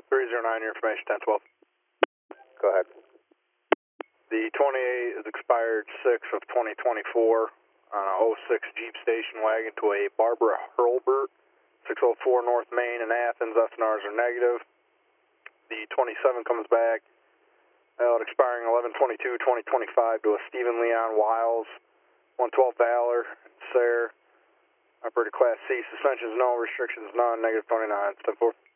309, your information, 1012. Go ahead. The 28 is expired 6 of 2024 on a 06 Jeep station wagon to a Barbara Hurlbert, 604 North Main in Athens. SNRs are negative. The 27 comes back, expiring 11/22/2025 to a Stephen Leon Wiles, 112 Valor, Sayre, operator Class C. Suspensions no, restrictions none, negative 29, step 4.